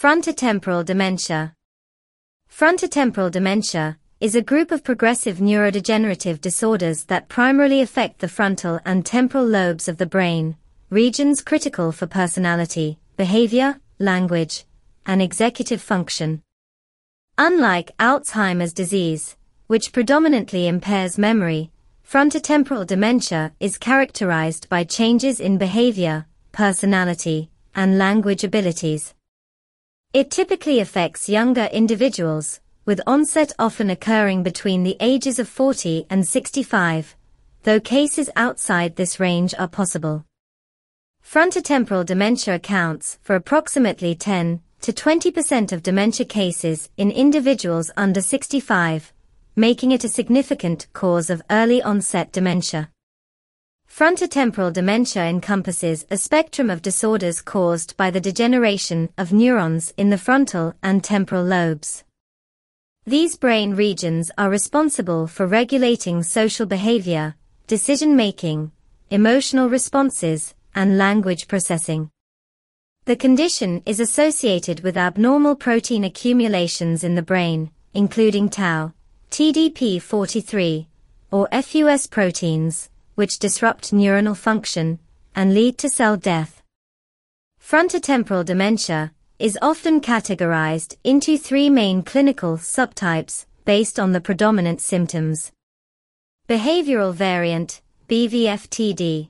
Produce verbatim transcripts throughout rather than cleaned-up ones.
Frontotemporal dementia. Frontotemporal dementia is a group of progressive neurodegenerative disorders that primarily affect the frontal and temporal lobes of the brain, regions critical for personality, behavior, language, and executive function. Unlike Alzheimer's disease, which predominantly impairs memory, frontotemporal dementia is characterized by changes in behavior, personality, and language abilities. It typically affects younger individuals, with onset often occurring between the ages of forty and sixty-five, though cases outside this range are possible. Frontotemporal dementia accounts for approximately ten to twenty percent of dementia cases in individuals under sixty-five, making it a significant cause of early-onset dementia. Frontotemporal dementia encompasses a spectrum of disorders caused by the degeneration of neurons in the frontal and temporal lobes. These brain regions are responsible for regulating social behavior, decision-making, emotional responses, and language processing. The condition is associated with abnormal protein accumulations in the brain, including tau, T D P forty-three, or F U S proteins, which disrupt neuronal function and lead to cell death. Frontotemporal dementia is often categorized into three main clinical subtypes based on the predominant symptoms. Behavioral variant, B V F T D.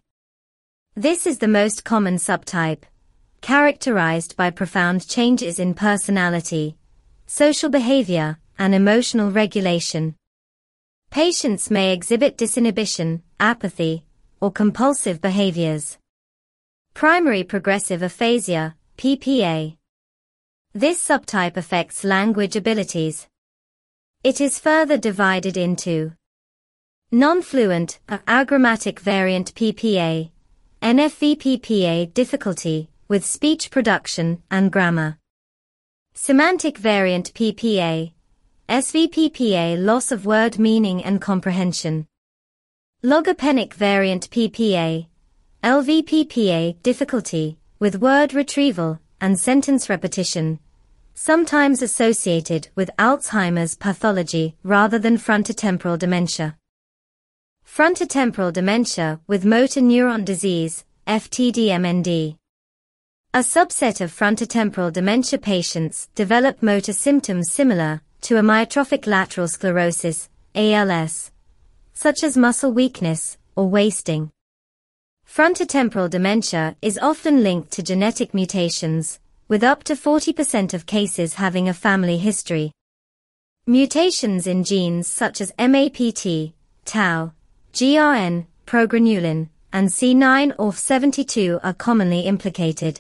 This is the most common subtype, characterized by profound changes in personality, social behavior, and emotional regulation. Patients may exhibit disinhibition, apathy, or compulsive behaviors. Primary progressive aphasia, P P A. This subtype affects language abilities. It is further divided into non-fluent, agrammatic variant P P A, N F V P P A difficulty with speech production and grammar. Semantic variant P P A, S V P P A loss of word meaning and comprehension. Logopenic variant P P A, L V P P A difficulty with word retrieval and sentence repetition, sometimes associated with Alzheimer's pathology rather than frontotemporal dementia. Frontotemporal dementia with motor neuron disease, F T D M N D. A subset of frontotemporal dementia patients develop motor symptoms similar to amyotrophic lateral sclerosis, A L S, such as muscle weakness or wasting. Frontotemporal dementia is often linked to genetic mutations, with up to forty percent of cases having a family history. Mutations in genes such as M A P T, tau, G R N, progranulin, and C nine orf seventy-two are commonly implicated.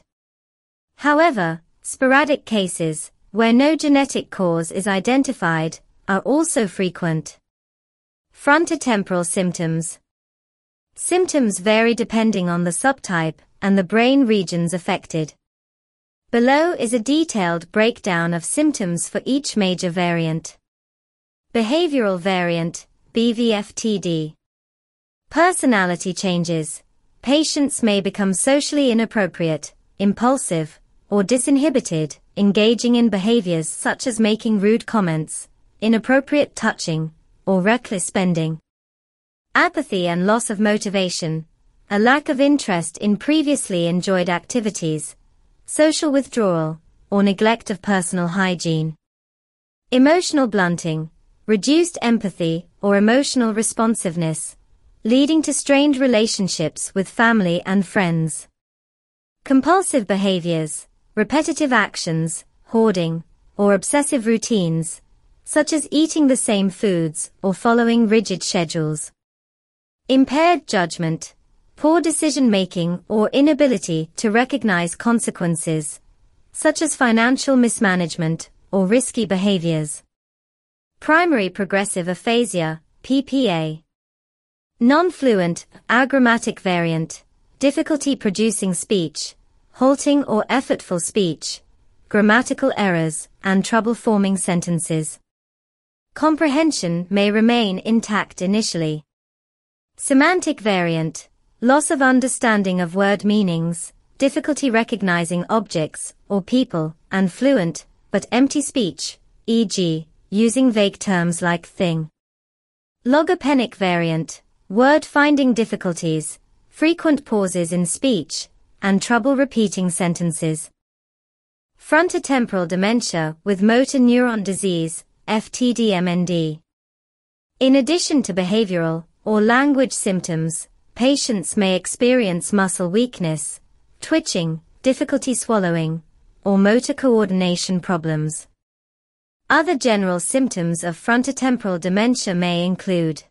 However, sporadic cases, where no genetic cause is identified, are also frequent. Frontotemporal symptoms. Symptoms vary depending on the subtype and the brain regions affected. Below is a detailed breakdown of symptoms for each major variant. Behavioral variant, B V F T D. Personality changes. Patients may become socially inappropriate, impulsive, or disinhibited, engaging in behaviors such as making rude comments, inappropriate touching, or reckless spending. Apathy and loss of motivation, a lack of interest in previously enjoyed activities, social withdrawal, or neglect of personal hygiene. Emotional blunting, reduced empathy or emotional responsiveness, leading to strained relationships with family and friends. Compulsive behaviors, repetitive actions, hoarding, or obsessive routines, such as eating the same foods or following rigid schedules. Impaired judgment, poor decision-making or inability to recognize consequences, such as financial mismanagement or risky behaviors. Primary progressive aphasia, P P A. Non-fluent, agrammatic variant, difficulty producing speech, halting or effortful speech, grammatical errors, and trouble forming sentences. Comprehension may remain intact initially. Semantic variant, loss of understanding of word meanings, difficulty recognizing objects or people, and fluent, but empty speech, for example, using vague terms like thing. Logopenic variant, word-finding difficulties, frequent pauses in speech, and trouble repeating sentences. Frontotemporal dementia with motor neuron disease, F T D M N D. In addition to behavioral or language symptoms, patients may experience muscle weakness, twitching, difficulty swallowing, or motor coordination problems. Other general symptoms of frontotemporal dementia may include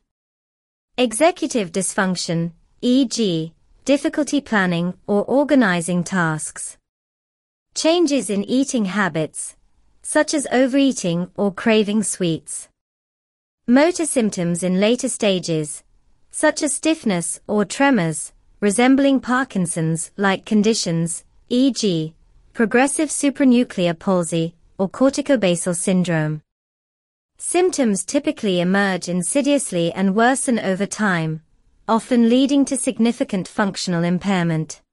executive dysfunction, for example, difficulty planning or organizing tasks. Changes in eating habits, such as overeating or craving sweets. Motor symptoms in later stages, such as stiffness or tremors, resembling Parkinson's-like conditions, for example, progressive supranuclear palsy or corticobasal syndrome. Symptoms typically emerge insidiously and worsen over time, often leading to significant functional impairment.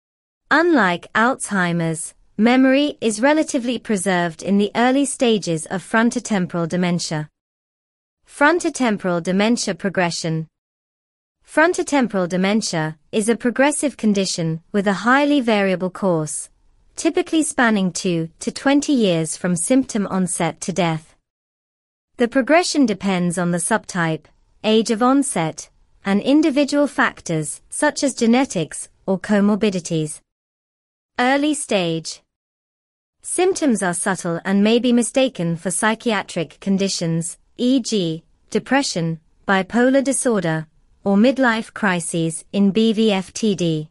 Unlike Alzheimer's, memory is relatively preserved in the early stages of frontotemporal dementia. Frontotemporal dementia progression. Frontotemporal dementia is a progressive condition with a highly variable course, typically spanning two to twenty years from symptom onset to death. The progression depends on the subtype, age of onset, and individual factors such as genetics or comorbidities. Early stage. Symptoms are subtle and may be mistaken for psychiatric conditions, for example, depression, bipolar disorder, or midlife crises in B V F T D.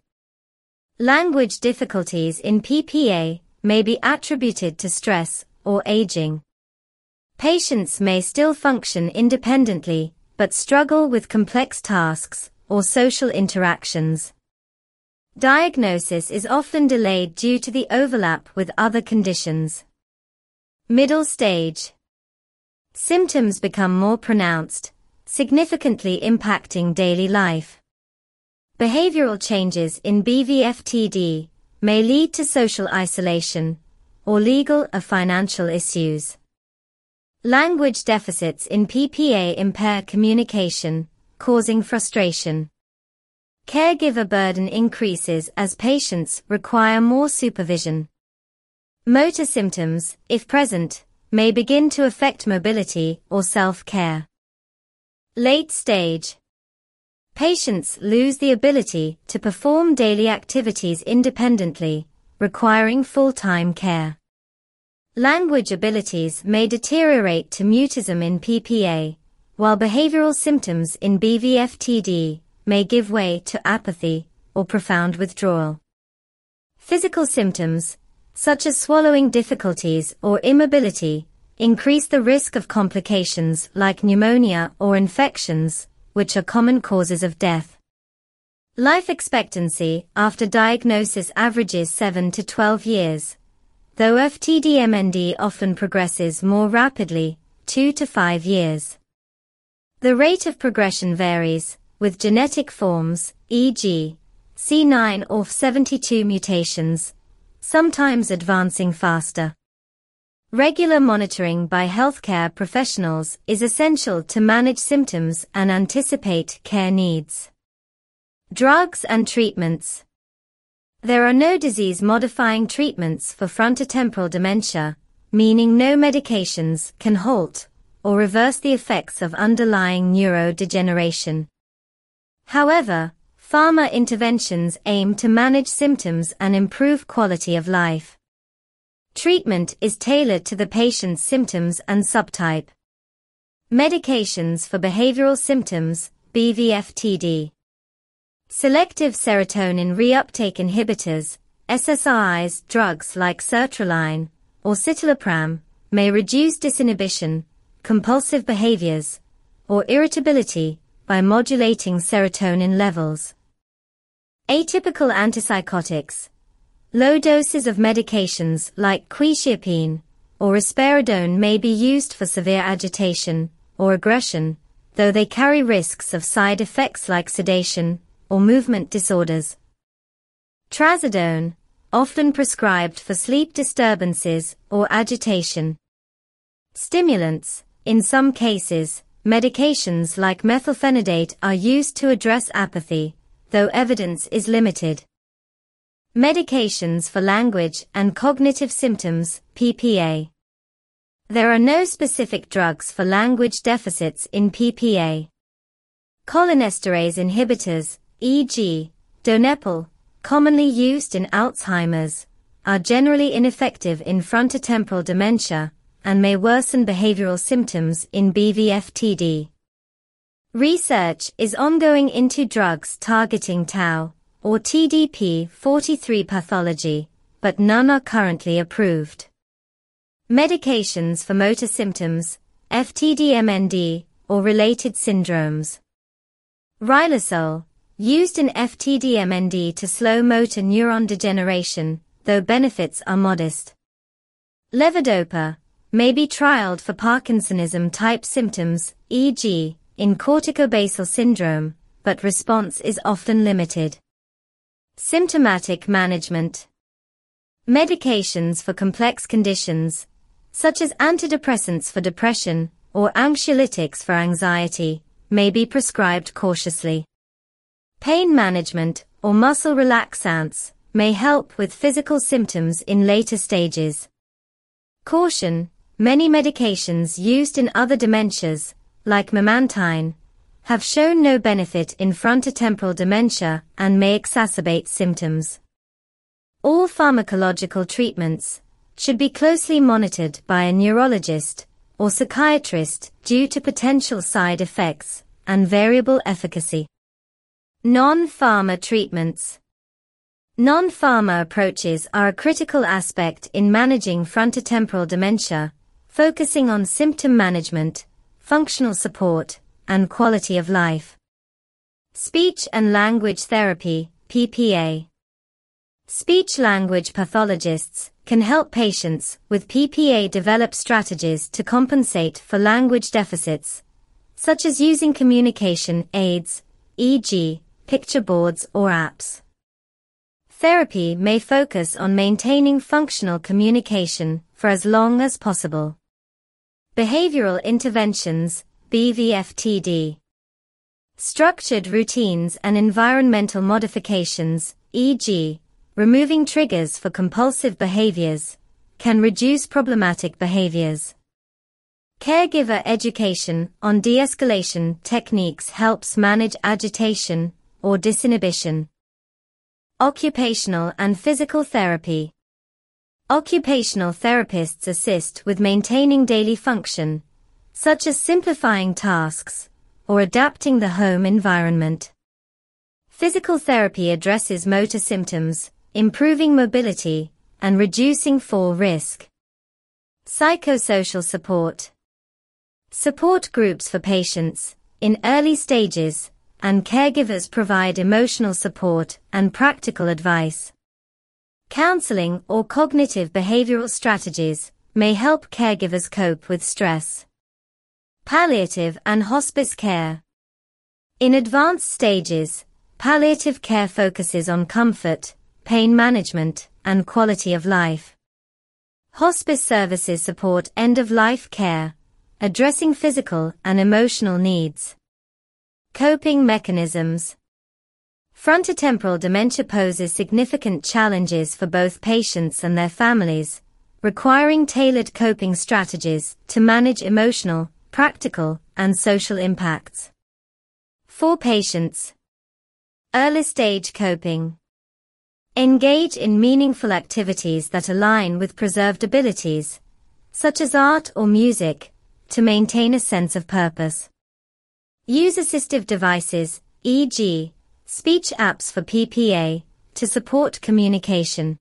Language difficulties in P P A may be attributed to stress or aging. Patients may still function independently, but struggle with complex tasks or social interactions. Diagnosis is often delayed due to the overlap with other conditions. Middle stage. Symptoms become more pronounced, significantly impacting daily life. Behavioral changes in B V F T D may lead to social isolation or legal or financial issues. Language deficits in P P A impair communication, causing frustration. Caregiver burden increases as patients require more supervision. Motor symptoms, if present, may begin to affect mobility or self-care. Late stage. Patients lose the ability to perform daily activities independently, requiring full-time care. Language abilities may deteriorate to mutism in P P A, while behavioral symptoms in B V F T D may give way to apathy or profound withdrawal. Physical symptoms, such as swallowing difficulties or immobility, increase the risk of complications like pneumonia or infections, which are common causes of death. Life expectancy after diagnosis averages seven to twelve years, though F T D M N D often progresses more rapidly, two to five years. The rate of progression varies, with genetic forms, for example, C nine or seventy-two mutations, sometimes advancing faster. Regular monitoring by healthcare professionals is essential to manage symptoms and anticipate care needs. Drugs and treatments. There are no disease-modifying treatments for frontotemporal dementia, meaning no medications can halt or reverse the effects of underlying neurodegeneration. However, pharma interventions aim to manage symptoms and improve quality of life. Treatment is tailored to the patient's symptoms and subtype. Medications for behavioral symptoms, B V F T D. Selective serotonin reuptake inhibitors, S S R Is, drugs like sertraline or citalopram, may reduce disinhibition, compulsive behaviors, or irritability by modulating serotonin levels. Atypical antipsychotics. Low doses of medications like quetiapine or risperidone may be used for severe agitation or aggression, though they carry risks of side effects like sedation or movement disorders. Trazodone, often prescribed for sleep disturbances or agitation. Stimulants. In some cases, medications like methylphenidate are used to address apathy, though evidence is limited. Medications for language and cognitive symptoms, P P A. There are no specific drugs for language deficits in P P A. Cholinesterase inhibitors, for example, Donepal, commonly used in Alzheimer's, are generally ineffective in frontotemporal dementia and may worsen behavioral symptoms in B V F T D. Research is ongoing into drugs targeting tau, or T D P forty-three pathology, but none are currently approved. Medications for motor symptoms, F T D M N D, or related syndromes. Riluzole, used in F T D M N D to slow motor neuron degeneration, though benefits are modest. Levodopa may be trialed for Parkinsonism-type symptoms, for example, in corticobasal syndrome, but response is often limited. Symptomatic management. Medications for complex conditions, such as antidepressants for depression or anxiolytics for anxiety, may be prescribed cautiously. Pain management or muscle relaxants may help with physical symptoms in later stages. Caution: many medications used in other dementias, like memantine, have shown no benefit in frontotemporal dementia and may exacerbate symptoms. All pharmacological treatments should be closely monitored by a neurologist or psychiatrist due to potential side effects and variable efficacy. Non-pharma treatments. Non-pharma approaches are a critical aspect in managing frontotemporal dementia, focusing on symptom management, functional support, and quality of life. Speech and language therapy, P P A. Speech-language pathologists can help patients with P P A develop strategies to compensate for language deficits, such as using communication aids, for example, picture boards or apps. Therapy may focus on maintaining functional communication for as long as possible. Behavioral interventions, B V F T D. Structured routines and environmental modifications, for example, removing triggers for compulsive behaviors, can reduce problematic behaviors. Caregiver education on de-escalation techniques helps manage agitation or disinhibition. Occupational and physical therapy. Occupational therapists assist with maintaining daily function, such as simplifying tasks or adapting the home environment. Physical therapy addresses motor symptoms, improving mobility, and reducing fall risk. Psychosocial support. Support groups for patients in early stages, and caregivers provide emotional support and practical advice. Counseling or cognitive behavioral strategies may help caregivers cope with stress. Palliative and hospice care. In advanced stages, palliative care focuses on comfort, pain management, and quality of life. Hospice services support end-of-life care, addressing physical and emotional needs. Coping mechanisms. Frontotemporal dementia poses significant challenges for both patients and their families, requiring tailored coping strategies to manage emotional, practical, and social impacts. For patients. Early-stage coping. Engage in meaningful activities that align with preserved abilities, such as art or music, to maintain a sense of purpose. Use assistive devices, for example, speech apps for P P A, to support communication.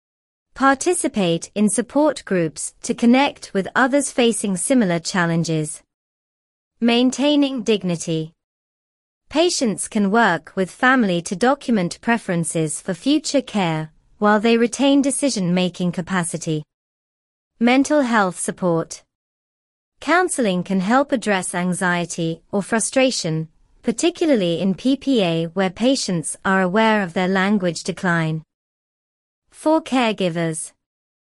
Participate in support groups to connect with others facing similar challenges. Maintaining dignity. Patients can work with family to document preferences for future care, while they retain decision-making capacity. Mental health support. Counseling can help address anxiety or frustration, particularly in P P A where patients are aware of their language decline. For caregivers.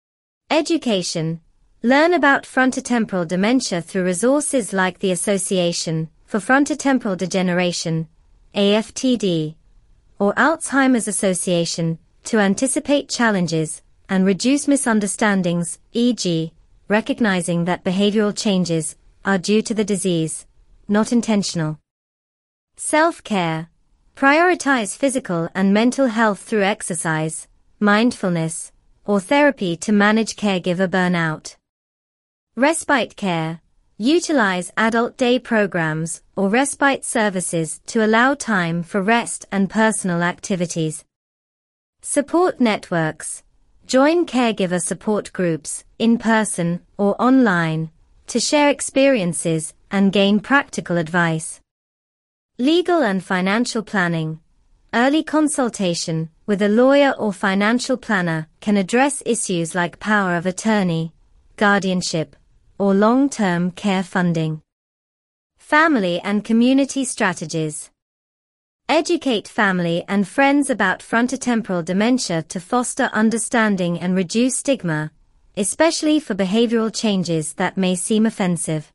Education. Learn about frontotemporal dementia through resources like the Association for Frontotemporal Degeneration, A F T D, or Alzheimer's Association, to anticipate challenges and reduce misunderstandings, for example, recognizing that behavioral changes are due to the disease, not intentional. Self-care. Prioritize physical and mental health through exercise, mindfulness, or therapy to manage caregiver burnout. Respite care. Utilize adult day programs or respite services to allow time for rest and personal activities. Support networks. Join caregiver support groups, in person or online, to share experiences and gain practical advice. Legal and financial planning. Early consultation with a lawyer or financial planner can address issues like power of attorney, guardianship, or long-term care funding. Family and community strategies. Educate family and friends about frontotemporal dementia to foster understanding and reduce stigma, especially for behavioral changes that may seem offensive.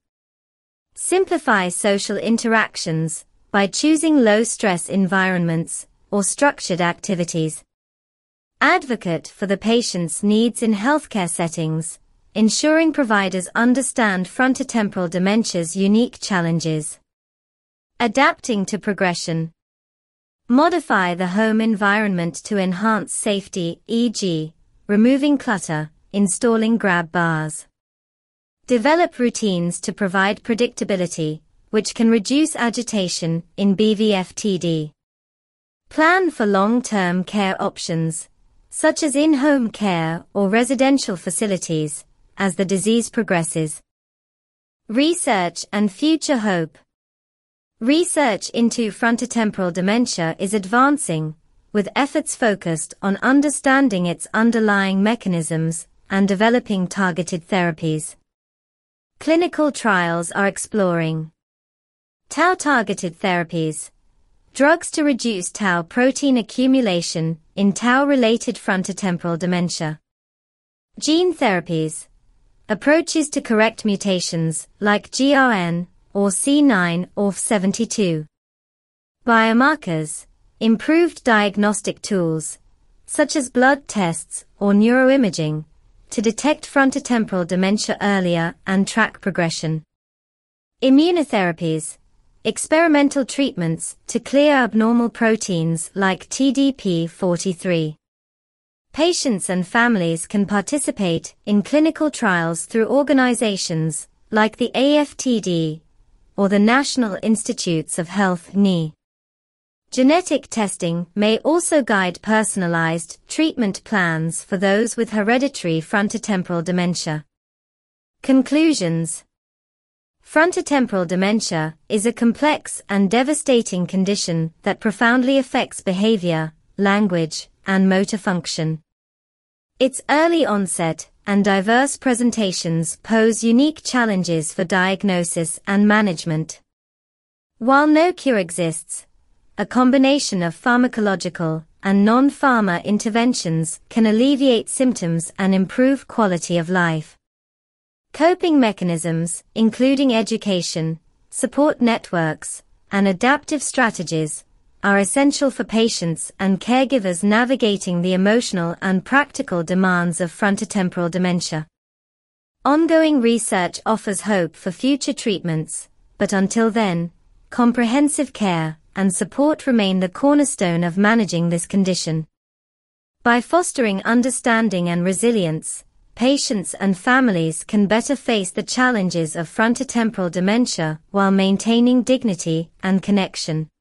Simplify social interactions by choosing low-stress environments or structured activities. Advocate for the patient's needs in healthcare settings, ensuring providers understand frontotemporal dementia's unique challenges. Adapting to progression. Modify the home environment to enhance safety, for example, removing clutter, installing grab bars. Develop routines to provide predictability, which can reduce agitation in B V F T D. Plan for long-term care options, such as in-home care or residential facilities, as the disease progresses. Research and future hope. Research into frontotemporal dementia is advancing, with efforts focused on understanding its underlying mechanisms and developing targeted therapies. Clinical trials are exploring tau-targeted therapies, drugs to reduce tau protein accumulation in tau-related frontotemporal dementia. Gene therapies, approaches to correct mutations like G R N or C nine O F seventy-two. Biomarkers, improved diagnostic tools, such as blood tests or neuroimaging, to detect frontotemporal dementia earlier and track progression. Immunotherapies, experimental treatments to clear abnormal proteins like T D P forty-three. Patients and families can participate in clinical trials through organizations like the A F T D or the National Institutes of Health N I. Genetic testing may also guide personalized treatment plans for those with hereditary frontotemporal dementia. Conclusions. Frontotemporal dementia is a complex and devastating condition that profoundly affects behavior, language, and motor function. Its early onset and diverse presentations pose unique challenges for diagnosis and management. While no cure exists, a combination of pharmacological and non-pharma interventions can alleviate symptoms and improve quality of life. Coping mechanisms, including education, support networks, and adaptive strategies, are essential for patients and caregivers navigating the emotional and practical demands of frontotemporal dementia. Ongoing research offers hope for future treatments, but until then, comprehensive care and support remain the cornerstone of managing this condition. By fostering understanding and resilience, patients and families can better face the challenges of frontotemporal dementia while maintaining dignity and connection.